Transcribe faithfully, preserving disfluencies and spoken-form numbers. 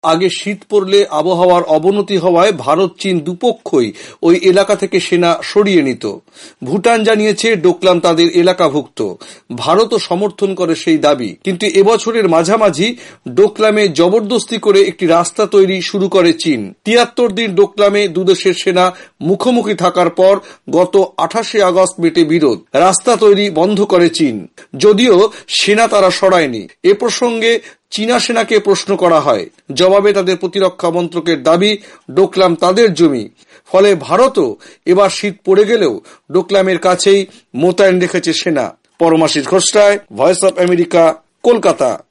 আগে শীত পড়লে আবহাওয়ার অবনতি হওয়ায় ভারত চীন দুপক্ষই ওই এলাকা থেকে সেনা সরিয়ে নিত। ভুটান জানিয়েছে ডোকলাম তাদের এলাকাভুক্ত। ভারতও সমর্থন করে সেই দাবি। কিন্তু এবছরের মাঝামাঝি ডোকলামে জবরদস্তি করে একটি রাস্তা তৈরি শুরু করে চীন। তিয়াত্তর দিন ডোকলামে দুদেশের সেনা মুখোমুখি থাকার পর গত আঠাশে আগস্ট মেটে বিরোধ। রাস্তা তৈরি বন্ধ করে চীন, যদিও সেনা তারা সরায়নি। এ প্রসঙ্গে চীনা সেনাকে প্রশ্ন করা হয়। জবাবে তাদের প্রতিরক্ষা মন্ত্রকের দাবি ডোকলাম তাদের জমি। ফলে ভারতও এবার শীত পড়ে গেলেও ডোকলামের কাছেই মোতায়েন রেখেছে সেনা। Paramashis Ghoshroy, voice of America, Kolkata.